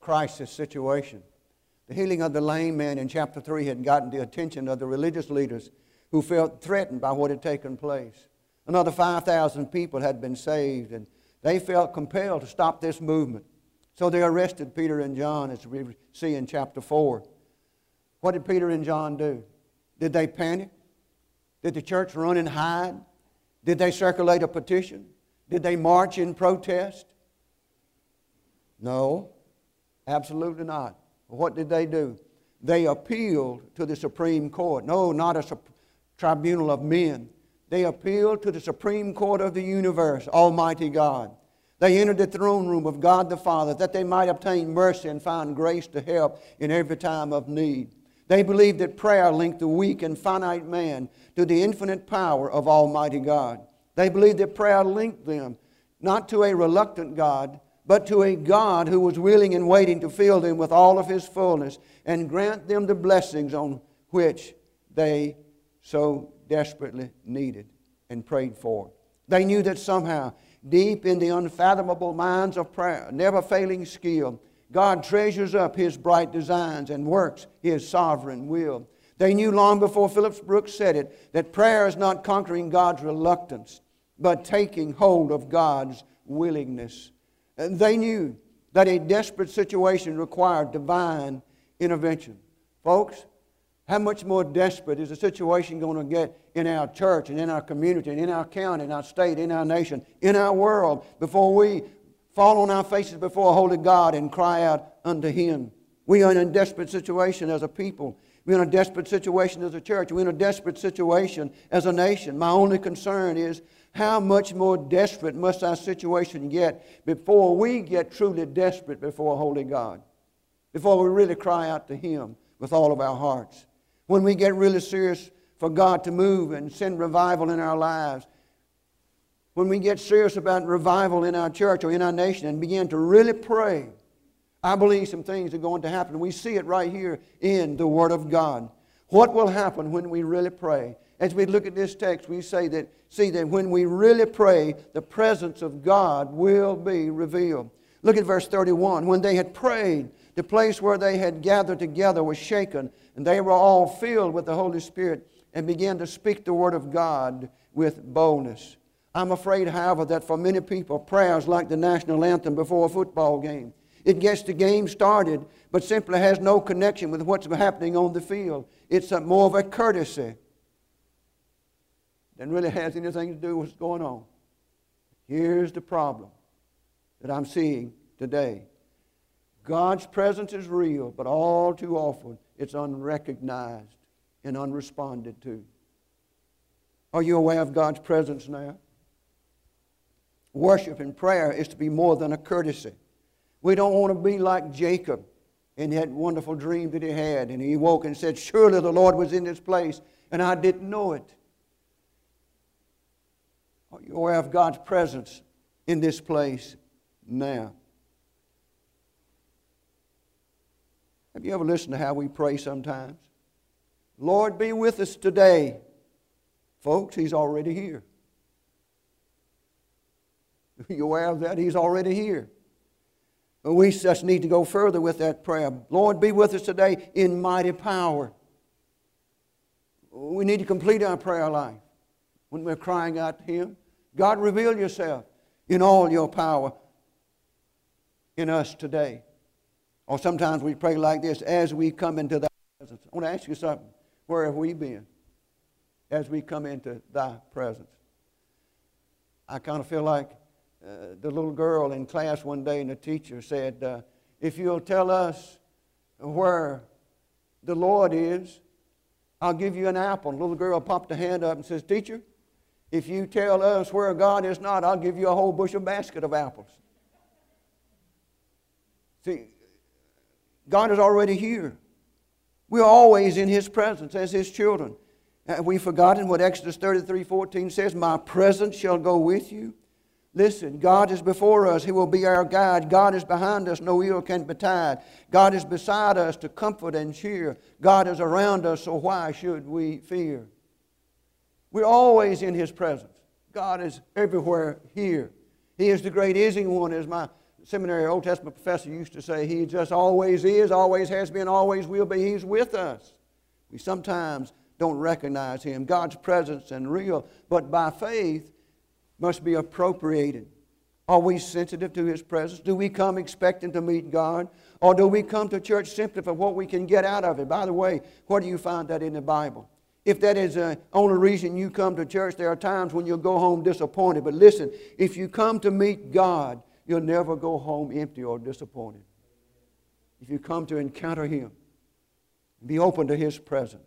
crisis situation. The healing of the lame man in chapter 3 had gotten the attention of the religious leaders who felt threatened by what had taken place. Another 5,000 people had been saved, and they felt compelled to stop this movement. So they arrested Peter and John, as we see in chapter 4. What did Peter and John do? Did they panic? Did the church run and hide? Did they circulate a petition? Did they march in protest? No, absolutely not. What did they do? They appealed to the Supreme Court. No, not a tribunal of men. They appealed to the Supreme Court of the universe, Almighty God. They entered the throne room of God the Father that they might obtain mercy and find grace to help in every time of need. They believed that prayer linked the weak and finite man to the infinite power of Almighty God. They believed that prayer linked them not to a reluctant God, but to a God who was willing and waiting to fill them with all of His fullness and grant them the blessings on which they so desperately needed and prayed for. They knew that somehow, deep in the unfathomable minds of prayer, never failing skill, God treasures up His bright designs and works His sovereign will. They knew long before Phillips Brooks said it that prayer is not conquering God's reluctance, but taking hold of God's willingness. And they knew that a desperate situation required divine intervention. Folks, how much more desperate is the situation going to get in our church and in our community and in our county, in our state, in our nation, in our world before we fall on our faces before a holy God and cry out unto Him? We are in a desperate situation as a people. We're in a desperate situation as a church. We're in a desperate situation as a nation. My only concern is how much more desperate must our situation get before we get truly desperate before a holy God, before we really cry out to Him with all of our hearts. When we get really serious for God to move and send revival in our lives, when we get serious about revival in our church or in our nation and begin to really pray, I believe some things are going to happen. We see it right here in the Word of God. What will happen when we really pray? As we look at this text, we see that when we really pray, the presence of God will be revealed. Look at verse 31. When they had prayed, the place where they had gathered together was shaken, and they were all filled with the Holy Spirit and began to speak the Word of God with boldness. I'm afraid, however, that for many people, prayer is like the national anthem before a football game. It gets the game started, but simply has no connection with what's happening on the field. It's more of a courtesy than really has anything to do with what's going on. Here's the problem that I'm seeing today. God's presence is real, but all too often it's unrecognized and unresponded to. Are you aware of God's presence now? Worship and prayer is to be more than a courtesy. We don't want to be like Jacob in that wonderful dream that he had. And he woke and said, surely the Lord was in this place, and I didn't know it. Are you aware of God's presence in this place now? Have you ever listened to how we pray sometimes? Lord, be with us today. Folks, He's already here. Are you aware of that? He's already here. But we just need to go further with that prayer. Lord, be with us today in mighty power. We need to complete our prayer life when we're crying out to Him. God, reveal Yourself in all Your power in us today. Or sometimes we pray like this, as we come into Thy presence. I want to ask you something. Where have we been as we come into Thy presence? I kind of feel like the little girl in class one day, and the teacher said, if you'll tell us where the Lord is, I'll give you an apple. And the little girl popped her hand up and says, teacher, if you tell us where God is not, I'll give you a whole bushel basket of apples. See, God is already here. We're always in His presence as His children. Have we forgotten what Exodus 33:14 says? My presence shall go with you. Listen, God is before us. He will be our guide. God is behind us. No ill can betide. God is beside us to comfort and cheer. God is around us, so why should we fear? We're always in His presence. God is everywhere here. He is the great Is He One, as my seminary Old Testament professor used to say, He just always is, always has been, always will be. He's with us. We sometimes don't recognize Him. God's presence is real, but by faith must be appropriated. Are we sensitive to His presence? Do we come expecting to meet God? Or do we come to church simply for what we can get out of it? By the way, where do you find that in the Bible? If that is the only reason you come to church, there are times when you'll go home disappointed. But listen, if you come to meet God, you'll never go home empty or disappointed. If you come to encounter Him, be open to His presence.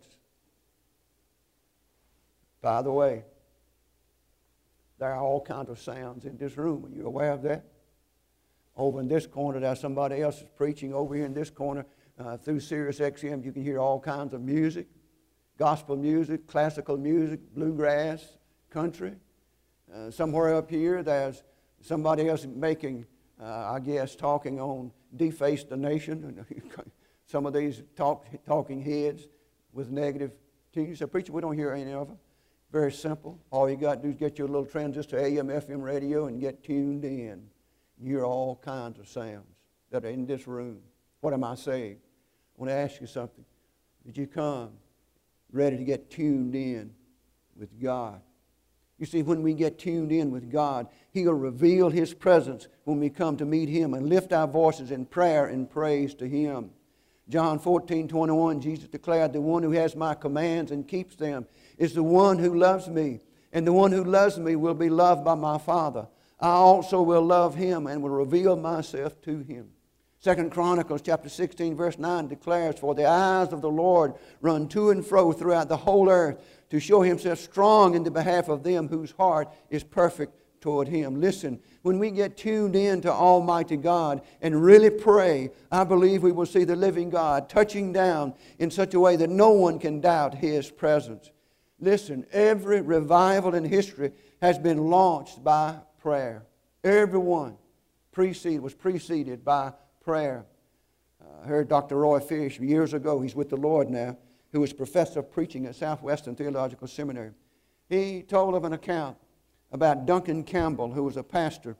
By the way, there are all kinds of sounds in this room. Are you aware of that? Over in this corner, there's somebody else is preaching. Over here in this corner, through Sirius XM, you can hear all kinds of music. Gospel music, classical music, bluegrass, country. Somewhere up here, there's somebody else making, I guess, talking on Deface the Nation. Some of these talking heads with negative teachings. So, preacher, we don't hear any of them. Very simple. All you got to do is get your little transistor AM, FM radio and get tuned in. You hear all kinds of sounds that are in this room. What am I saying? I want to ask you something. Did you come ready to get tuned in with God? You see, when we get tuned in with God, He'll reveal His presence when we come to meet Him and lift our voices in prayer and praise to Him. John 14:21, Jesus declared, the one who has my commands and keeps them is the one who loves me. And the one who loves me will be loved by my Father. I also will love him and will reveal myself to him. 2 Chronicles chapter 16 verse 9 declares, for the eyes of the Lord run to and fro throughout the whole earth to show Himself strong in the behalf of them whose heart is perfect toward Him. Listen, when we get tuned in to Almighty God and really pray, I believe we will see the living God touching down in such a way that no one can doubt His presence. Listen, every revival in history has been launched by prayer. Every one was preceded by prayer. I heard Dr. Roy Fish years ago, he's with the Lord now, who was professor of preaching at Southwestern Theological Seminary. He told of an account about Duncan Campbell, who was a pastor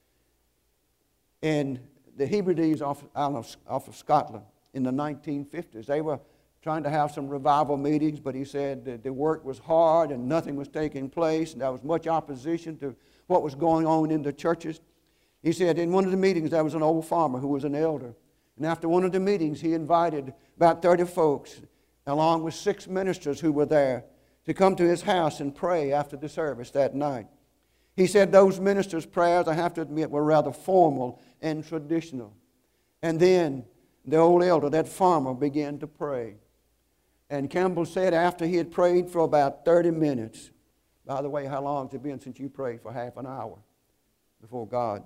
in the Hebrides off of Scotland in the 1950s. They were trying to have some revival meetings, but he said that the work was hard and nothing was taking place, and there was much opposition to what was going on in the churches. He said in one of the meetings there was an old farmer who was an elder. And after one of the meetings, he invited about 30 folks, along with 6 ministers who were there, to come to his house and pray after the service that night. He said those ministers' prayers, I have to admit, were rather formal and traditional. And then the old elder, that farmer, began to pray. And Campbell said after he had prayed for about 30 minutes, by the way, how long has it been since you prayed for half an hour before God?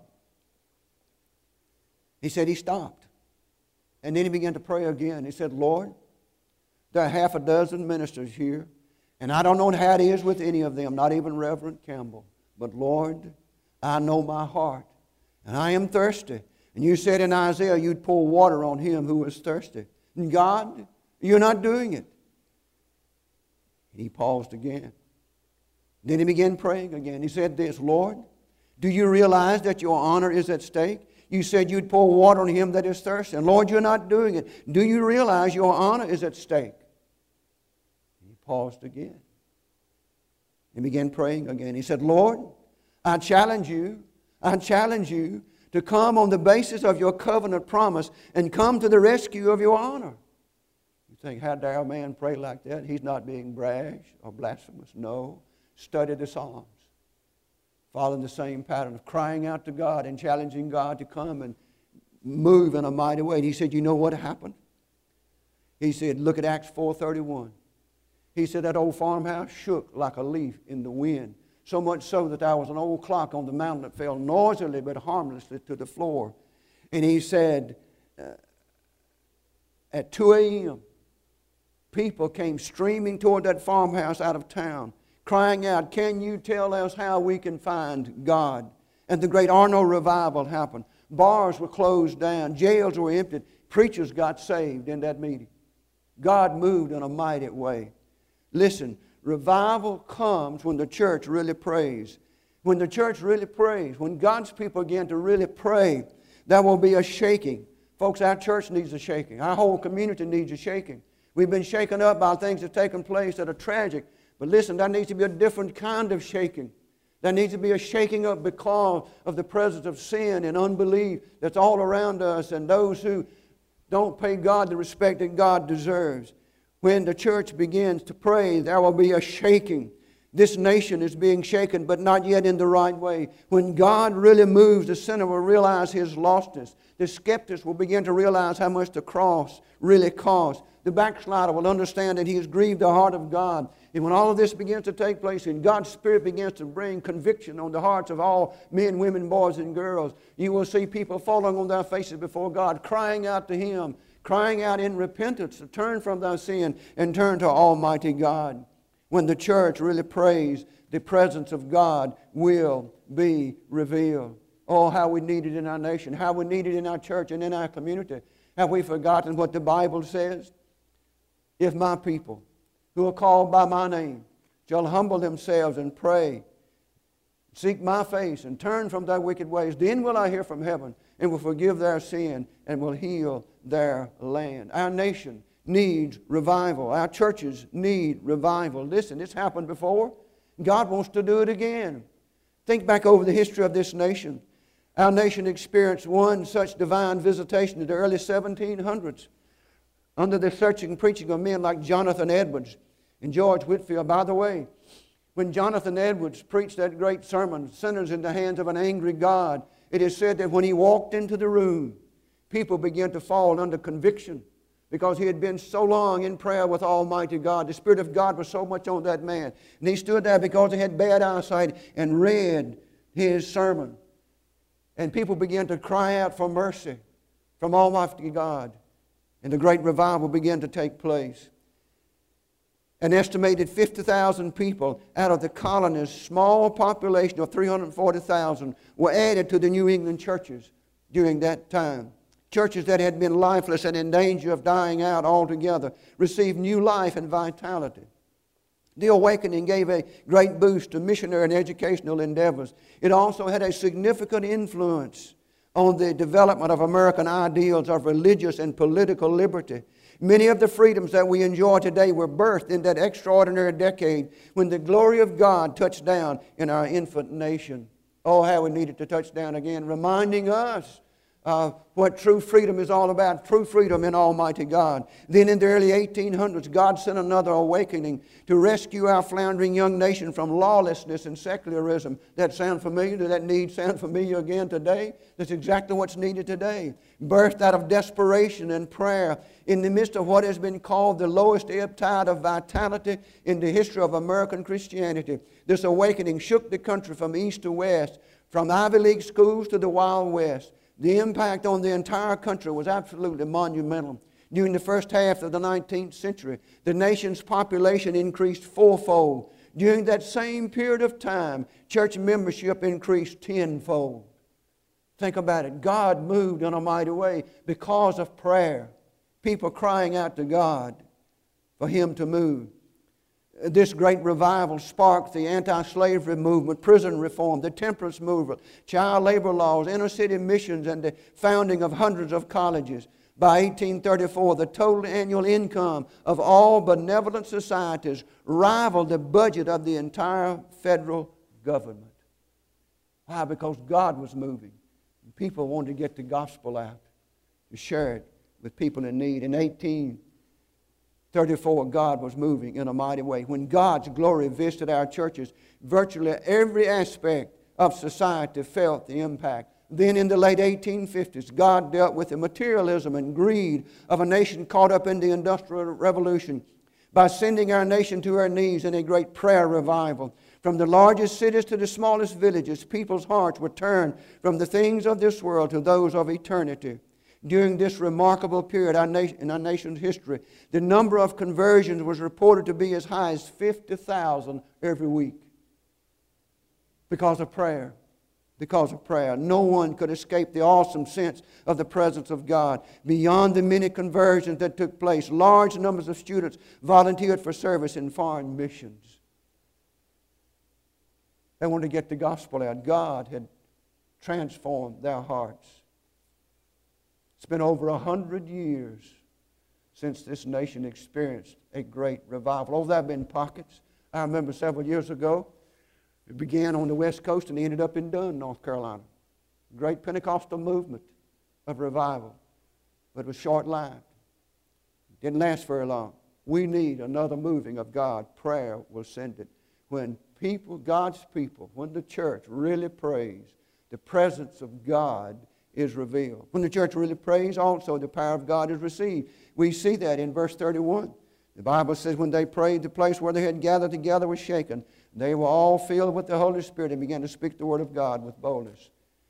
He said he stopped. And then he began to pray again. He said, Lord, there are half a dozen ministers here, and I don't know how it is with any of them, not even Reverend Campbell. But Lord, I know my heart, and I am thirsty. And you said in Isaiah you'd pour water on him who is thirsty. And God, you're not doing it. He paused again. Then he began praying again. He said this, Lord, do you realize that your honor is at stake? You said you'd pour water on him that is thirsty. And Lord, you're not doing it. Do you realize your honor is at stake? He paused again. He began praying again. He said, Lord, I challenge you to come on the basis of your covenant promise and come to the rescue of your honor. You think, how dare a man pray like that? He's not being brash or blasphemous. No. Study the Psalms. Following the same pattern of crying out to God and challenging God to come and move in a mighty way. And he said, you know what happened? He said, look at Acts 4:31. He said that old farmhouse shook like a leaf in the wind, so much so that there was an old clock on the mountain that fell noisily but harmlessly to the floor. And he said, at 2 a.m., people came streaming toward that farmhouse out of town, crying out, can you tell us how we can find God? And the great Arno revival happened. Bars were closed down. Jails were emptied. Preachers got saved in that meeting. God moved in a mighty way. Listen, revival comes when the church really prays. When the church really prays, when God's people begin to really pray, There will be a shaking. Folks, our church needs a shaking. Our whole community needs a shaking. We've been shaken up by things that have taken place that are tragic. But listen, there needs to be a different kind of shaking. There needs to be a shaking up because of the presence of sin and unbelief that's all around us, and those who don't pay God the respect that God deserves. When the church begins to pray, there will be a shaking. This nation is being shaken, but not yet in the right way. When God really moves, the sinner will realize his lostness. The skeptics will begin to realize how much the cross really costs. The backslider will understand that he has grieved the heart of God. And when all of this begins to take place and God's Spirit begins to bring conviction on the hearts of all men, women, boys, and girls, you will see people falling on their faces before God, crying out to Him, crying out in repentance to turn from their sin and turn to Almighty God. When the church really prays, the presence of God will be revealed. Oh, how we need it in our nation, how we need it in our church and in our community. Have we forgotten what the Bible says? If my people, who are called by my name, shall humble themselves and pray, seek my face, and turn from their wicked ways, then will I hear from heaven and will forgive their sin and will heal their land. Our nation needs revival. Our churches need revival. Listen, it's happened before. God wants to do it again. Think back over the history of this nation. Our nation experienced one such divine visitation in the early 1700s under the searching preaching of men like Jonathan Edwards and George Whitefield. By the way, when Jonathan Edwards preached that great sermon, Sinners in the Hands of an Angry God, it is said that when he walked into the room, people began to fall under conviction because he had been so long in prayer with Almighty God. The Spirit of God was so much on that man. And he stood there because he had bad eyesight and read his sermon. And people began to cry out for mercy from Almighty God. And the great revival began to take place. An estimated 50,000 people out of the colony's small population of 340,000 were added to the New England churches during that time. Churches that had been lifeless and in danger of dying out altogether received new life and vitality. The awakening gave a great boost to missionary and educational endeavors. It also had a significant influence on the development of American ideals of religious and political liberty. Many of the freedoms that we enjoy today were birthed in that extraordinary decade when the glory of God touched down in our infant nation. Oh, how we needed to touch down again, reminding us what true freedom is all about, true freedom in Almighty God. Then in the early 1800s, God sent another awakening to rescue our floundering young nation from lawlessness and secularism. That sound familiar? Does that need sound familiar again today? That's exactly what's needed today. Birthed out of desperation and prayer in the midst of what has been called the lowest ebb tide of vitality in the history of American Christianity. This awakening shook the country from east to west, from Ivy League schools to the Wild West. The impact on the entire country was absolutely monumental. During the first half of the 19th century, the nation's population increased fourfold. During that same period of time, church membership increased tenfold. Think about it. God moved in a mighty way because of prayer. People crying out to God for Him to move. This great revival sparked the anti-slavery movement, prison reform, the temperance movement, child labor laws, inner-city missions, and the founding of hundreds of colleges. By 1834, the total annual income of all benevolent societies rivaled the budget of the entire federal government. Why? Because God was moving. People wanted to get the gospel out, to share it with people in need. In 1834, God was moving in a mighty way. When God's glory visited our churches, virtually every aspect of society felt the impact. Then in the late 1850s, God dealt with the materialism and greed of a nation caught up in the Industrial Revolution by sending our nation to her knees in a great prayer revival. From the largest cities to the smallest villages, people's hearts were turned from the things of this world to those of eternity. During this remarkable period in our nation's history, the number of conversions was reported to be as high as 50,000 every week. Because of prayer. Because of prayer. No one could escape the awesome sense of the presence of God. Beyond the many conversions that took place, large numbers of students volunteered for service in foreign missions. They wanted to get the gospel out. God had transformed their hearts. It's been over 100 years since this nation experienced a great revival. Oh, there have been pockets. I remember several years ago, it began on the West Coast and ended up in Dunn, North Carolina. Great Pentecostal movement of revival, but it was short-lived. Didn't last very long. We need another moving of God. Prayer will send it. When people, God's people, when the church really prays, the presence of God is revealed. When the church really prays, also the power of God is received. We see that in verse 31. The Bible says when they prayed, the place where they had gathered together was shaken. They were all filled with the Holy Spirit and began to speak the word of God with boldness.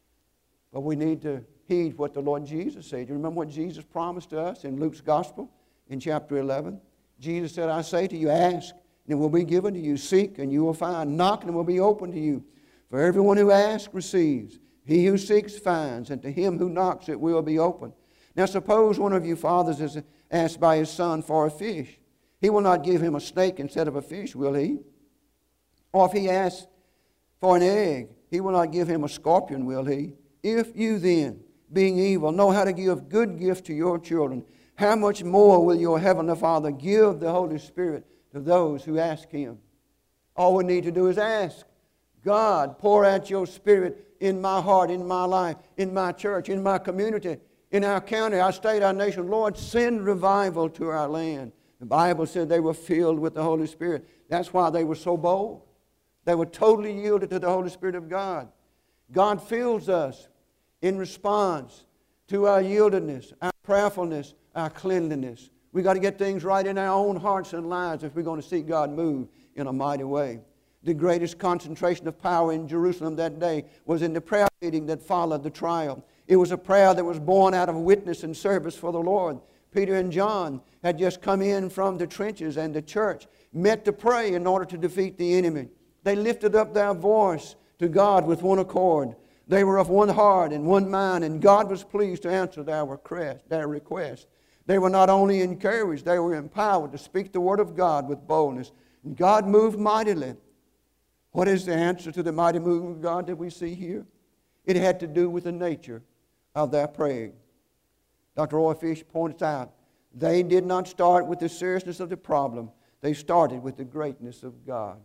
But we need to heed what the Lord Jesus said. You remember what Jesus promised to us in Luke's Gospel in chapter 11? Jesus said, I say to you, ask, and it will be given to you. Seek, and you will find. Knock, and it will be opened to you. For everyone who asks receives. He who seeks finds, and to him who knocks it will be opened. Now suppose one of you fathers is asked by his son for a fish. He will not give him a snake instead of a fish, will he? Or if he asks for an egg, he will not give him a scorpion, will he? If you then, being evil, know how to give good gifts to your children, how much more will your heavenly Father give the Holy Spirit to those who ask Him? All we need to do is ask. God, pour out your Spirit in my heart, in my life, in my church, in my community, in our county, our state, our nation. Lord, send revival to our land. The Bible said they were filled with the Holy Spirit. That's why they were so bold. They were totally yielded to the Holy Spirit of God. God fills us in response to our yieldedness, our prayerfulness, our cleanliness. We've got to get things right in our own hearts and lives if we're going to see God move in a mighty way. The greatest concentration of power in Jerusalem that day was in the prayer meeting that followed the trial. It was a prayer that was born out of witness and service for the Lord. Peter and John had just come in from the trenches, and the church met to pray in order to defeat the enemy. They lifted up their voice to God with one accord. They were of one heart and one mind, and God was pleased to answer their request. They were not only encouraged, they were empowered to speak the word of God with boldness. And God moved mightily. What is the answer to the mighty move of God that we see here? It had to do with the nature of their praying. Dr. Roy Fish points out, they did not start with the seriousness of the problem. They started with the greatness of God.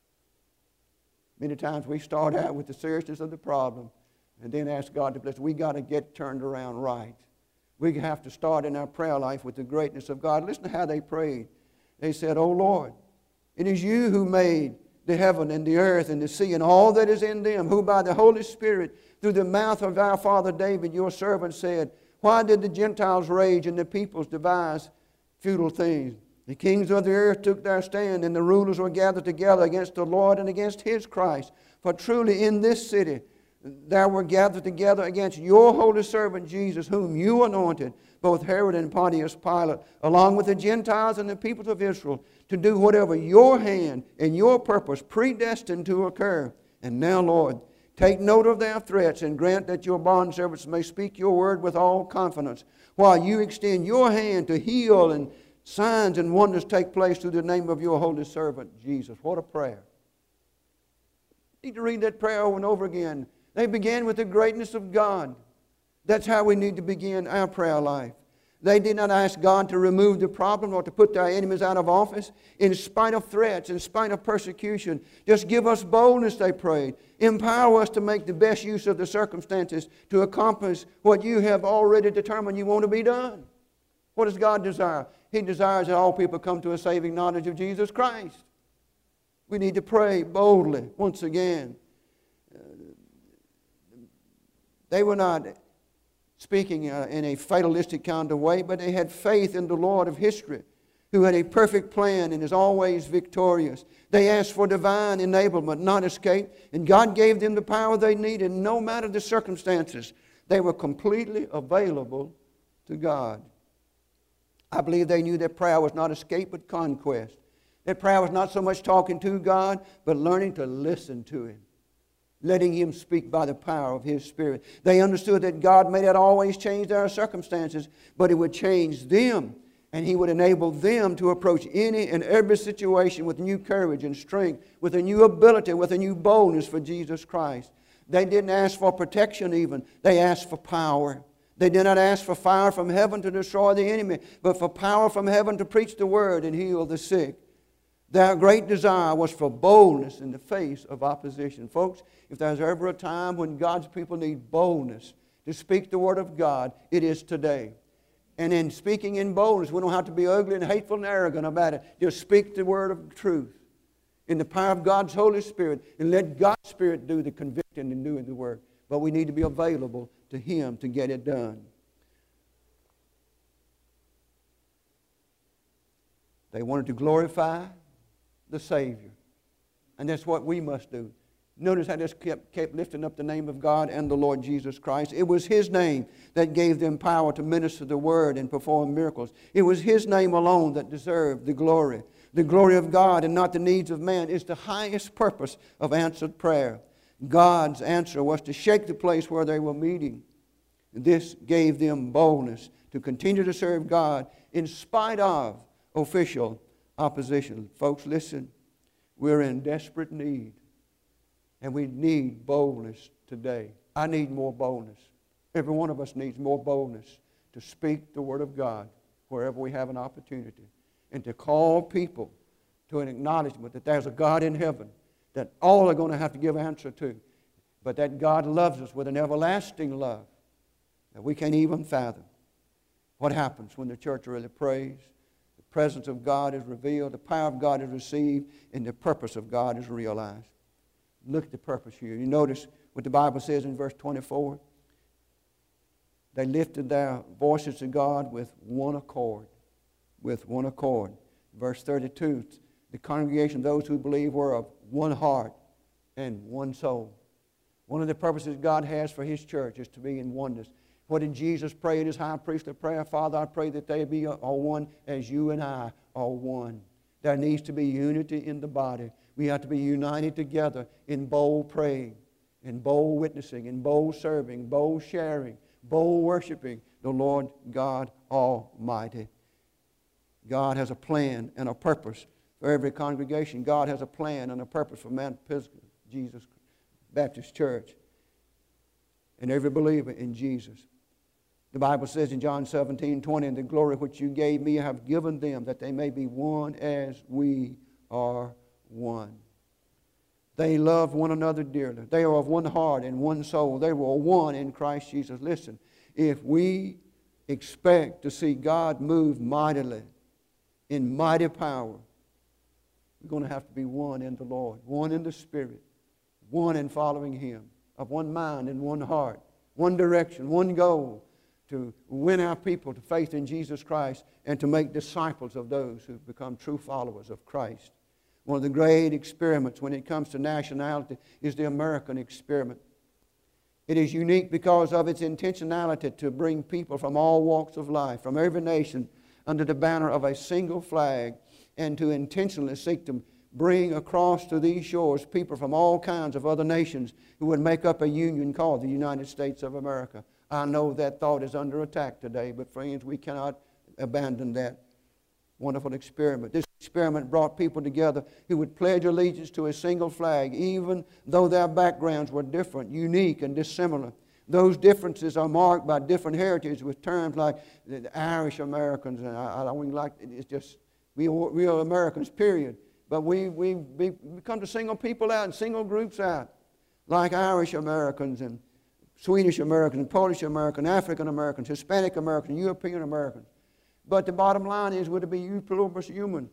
Many times we start out with the seriousness of the problem and then ask God to bless. We got to get turned around right. We have to start in our prayer life with the greatness of God. Listen to how they prayed. They said, O Lord, it is you who made the heaven and the earth and the sea and all that is in them, who by the Holy Spirit, through the mouth of our father David, your servant, said, why did the Gentiles rage and the peoples devise futile things? The kings of the earth took their stand, and the rulers were gathered together against the Lord and against His Christ. For truly in this city there were gathered together against your holy servant Jesus, whom you anointed, both Herod and Pontius Pilate, along with the Gentiles and the peoples of Israel, to do whatever your hand and your purpose predestined to occur. And now, Lord, take note of their threats and grant that your bondservants may speak your word with all confidence, while you extend your hand to heal, and signs and wonders take place through the name of your holy servant Jesus. What a prayer. You need to read that prayer over and over again. They began with the greatness of God. That's how we need to begin our prayer life. They did not ask God to remove the problem or to put their enemies out of office in spite of threats, in spite of persecution. Just give us boldness, they prayed. Empower us to make the best use of the circumstances to accomplish what you have already determined you want to be done. What does God desire? He desires that all people come to a saving knowledge of Jesus Christ. We need to pray boldly once again. They were not speaking in a fatalistic kind of way, but they had faith in the Lord of history, who had a perfect plan and is always victorious. They asked for divine enablement, not escape, and God gave them the power they needed. No matter the circumstances, they were completely available to God. I believe they knew that prayer was not escape but conquest. That prayer was not so much talking to God, but learning to listen to Him, letting Him speak by the power of His Spirit. They understood that God may not always change their circumstances, but He would change them, and He would enable them to approach any and every situation with new courage and strength, with a new ability, with a new boldness for Jesus Christ. They didn't ask for protection even. They asked for power. They did not ask for fire from heaven to destroy the enemy, but for power from heaven to preach the word and heal the sick. Their great desire was for boldness in the face of opposition. Folks, if there's ever a time when God's people need boldness to speak the word of God, it is today. And in speaking in boldness, we don't have to be ugly and hateful and arrogant about it. Just speak the word of truth in the power of God's Holy Spirit, and let God's Spirit do the convicting and doing the work. But we need to be available to Him to get it done. They wanted to glorify the Savior. And that's what we must do. Notice I just kept lifting up the name of God and the Lord Jesus Christ. It was His name that gave them power to minister the word and perform miracles. It was His name alone that deserved the glory. The glory of God and not the needs of man is the highest purpose of answered prayer. God's answer was to shake the place where they were meeting. This gave them boldness to continue to serve God in spite of official opposition. Folks, listen, we're in desperate need, and we need boldness today. I need more boldness. Every one of us needs more boldness to speak the word of God wherever we have an opportunity, and to call people to an acknowledgement that there's a God in heaven that all are going to have to give answer to, but that God loves us with an everlasting love that we can't even fathom. What happens when the church really prays? The presence of God is revealed, the power of God is received, and the purpose of God is realized. Look at the purpose here. You notice what the Bible says in verse 24. They lifted their voices to God with one accord. With one accord. Verse 32, the congregation, those who believe, were of one heart and one soul. One of the purposes God has for His church is to be in oneness. What did Jesus pray in His high priestly prayer? Father, I pray that they be all one as you and I are one. There needs to be unity in the body. We have to be united together in bold praying, in bold witnessing, in bold serving, bold sharing, bold worshiping the Lord God Almighty. God has a plan and a purpose for every congregation. God has a plan and a purpose for Mount Pisgah, Jesus Baptist Church, and every believer in Jesus. The Bible says in John 17:20, "And the glory which you gave me I have given them, that they may be one as we are one." They love one another dearly. They are of one heart and one soul. They were one in Christ Jesus. Listen, if we expect to see God move mightily, in mighty power, we're going to have to be one in the Lord, one in the Spirit, one in following Him, of one mind and one heart, one direction, one goal, to win our people to faith in Jesus Christ and to make disciples of those who become true followers of Christ. One of the great experiments when it comes to nationality is the American experiment. It is unique because of its intentionality to bring people from all walks of life, from every nation, under the banner of a single flag, and to intentionally seek to bring across to these shores people from all kinds of other nations who would make up a union called the United States of America. I know that thought is under attack today, but friends, we cannot abandon that wonderful experiment. This experiment brought people together who would pledge allegiance to a single flag, even though their backgrounds were different, unique, and dissimilar. Those differences are marked by different heritage with terms like the Irish Americans, and I don't like it's just we are Americans, period. But we come to single people out and single groups out, like Irish Americans and Swedish Americans and Polish Americans, African Americans, Hispanic Americans, European Americans. But the bottom line is, would it be you pluribus unum,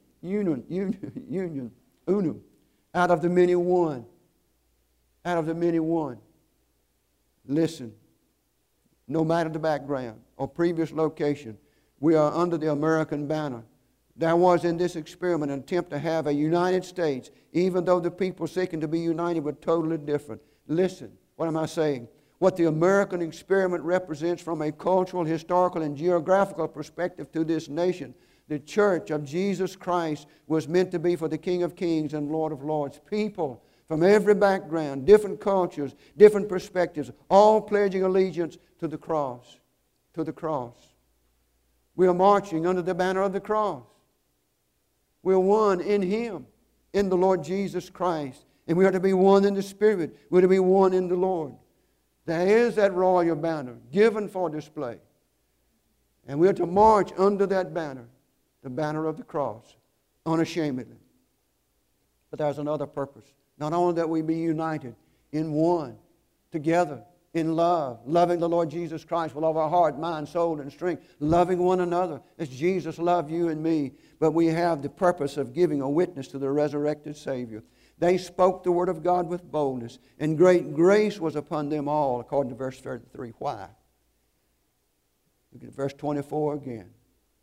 out of the many one, out of the many one. Listen, no matter the background or previous location, we are under the American banner. There was in this experiment an attempt to have a United States, even though the people seeking to be united were totally different. Listen, what am I saying? What the American experiment represents from a cultural, historical, and geographical perspective to this nation, the Church of Jesus Christ was meant to be for the King of Kings and Lord of Lords. People from every background, different cultures, different perspectives, all pledging allegiance to the cross. To the cross. We are marching under the banner of the cross. We are one in Him, in the Lord Jesus Christ. And we are to be one in the Spirit. We are to be one in the Lord. There is that royal banner given for display. And we're to march under that banner, the banner of the cross, unashamedly. But there's another purpose. Not only that we be united in one, together, in love, loving the Lord Jesus Christ with all of our heart, mind, soul, and strength, loving one another as Jesus loved you and me, but we have the purpose of giving a witness to the resurrected Savior. They spoke the word of God with boldness, and great grace was upon them all, according to verse 33. Why? Look at verse 24 again.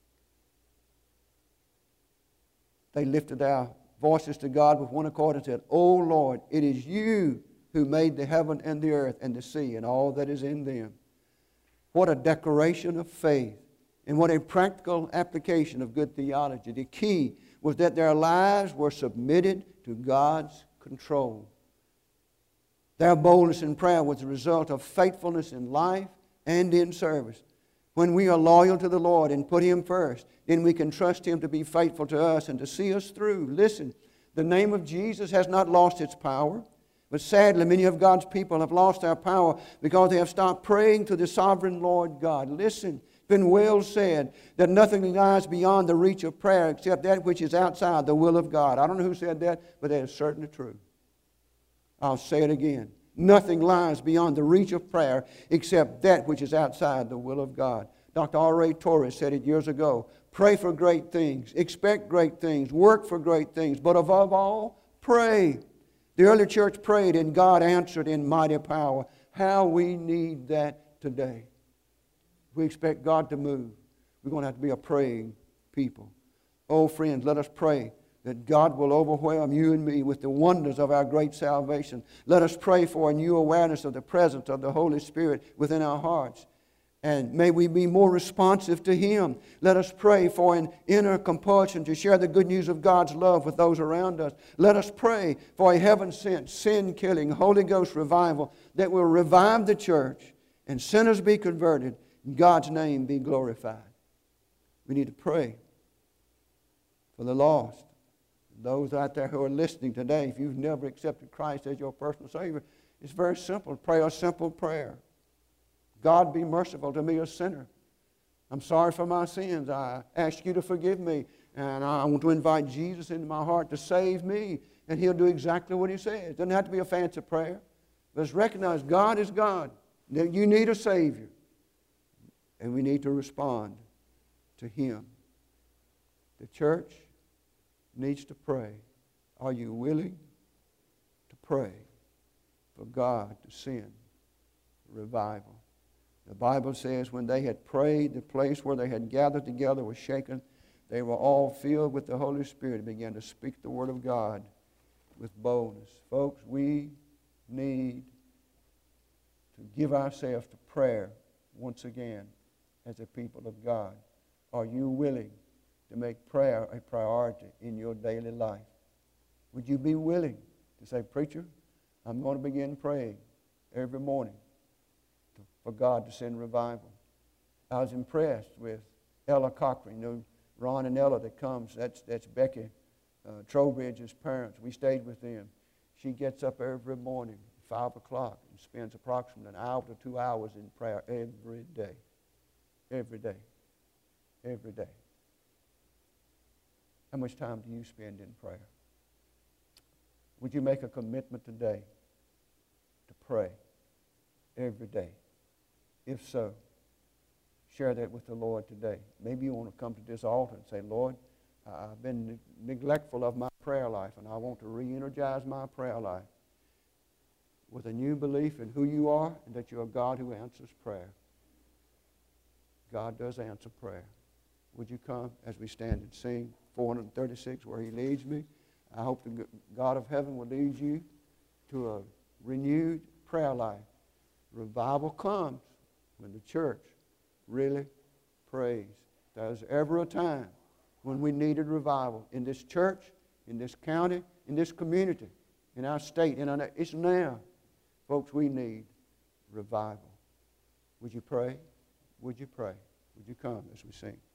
They lifted their voices to God with one accord and said, O Lord, it is you who made the heaven and the earth and the sea and all that is in them. What a declaration of faith, and what a practical application of good theology. The key was that their lives were submitted to God's control. Their boldness in prayer was the result of faithfulness in life and in service. When we are loyal to the Lord and put Him first, then we can trust Him to be faithful to us and to see us through. Listen, the name of Jesus has not lost its power. But sadly, many of God's people have lost their power because they have stopped praying to the sovereign Lord God. Listen, it's been well said that nothing lies beyond the reach of prayer except that which is outside the will of God. I don't know who said that, but that is certainly true. I'll say it again. Nothing lies beyond the reach of prayer except that which is outside the will of God. Dr. R.A. Torres said it years ago. Pray for great things, expect great things, work for great things, but above all, pray. The early church prayed and God answered in mighty power. How we need that today. If we expect God to move, we're going to have to be a praying people. Oh, friends, let us pray that God will overwhelm you and me with the wonders of our great salvation. Let us pray for a new awareness of the presence of the Holy Spirit within our hearts. And may we be more responsive to Him. Let us pray for an inner compulsion to share the good news of God's love with those around us. Let us pray for a heaven-sent, sin-killing, Holy Ghost revival that will revive the church and sinners be converted and God's name be glorified. We need to pray for the lost. Those out there who are listening today, if you've never accepted Christ as your personal Savior, it's very simple. Pray a simple prayer. God, be merciful to me, a sinner. I'm sorry for my sins. I ask you to forgive me. And I want to invite Jesus into my heart to save me. And He'll do exactly what He says. It doesn't have to be a fancy prayer. But it's recognize God is God. That you need a Savior. And we need to respond to Him. The church needs to pray. Are you willing to pray for God to send revival? The Bible says when they had prayed, the place where they had gathered together was shaken. They were all filled with the Holy Spirit and began to speak the Word of God with boldness. Folks, we need to give ourselves to prayer once again as a people of God. Are you willing to make prayer a priority in your daily life? Would you be willing to say, Preacher, I'm going to begin praying every morning for God to send revival? I was impressed with Ella Cochran. You know, Ron and Ella that comes, that's Becky Trowbridge's parents. We stayed with them. She gets up every morning at 5 o'clock and spends approximately an hour to 2 hours in prayer every day. Every day. Every day. How much time do you spend in prayer? Would you make a commitment today to pray every day? If so, share that with the Lord today. Maybe you want to come to this altar and say, Lord, I've been neglectful of my prayer life, and I want to re-energize my prayer life with a new belief in who you are and that you're a God who answers prayer. God does answer prayer. Would you come as we stand and sing 436, Where He Leads Me? I hope the God of heaven will lead you to a renewed prayer life. Revival comes when the church really prays. There's ever a time when we needed revival in this church, in this county, in this community, in our state. It's now. Folks, we need revival. Would you pray? Would you pray? Would you come as we sing?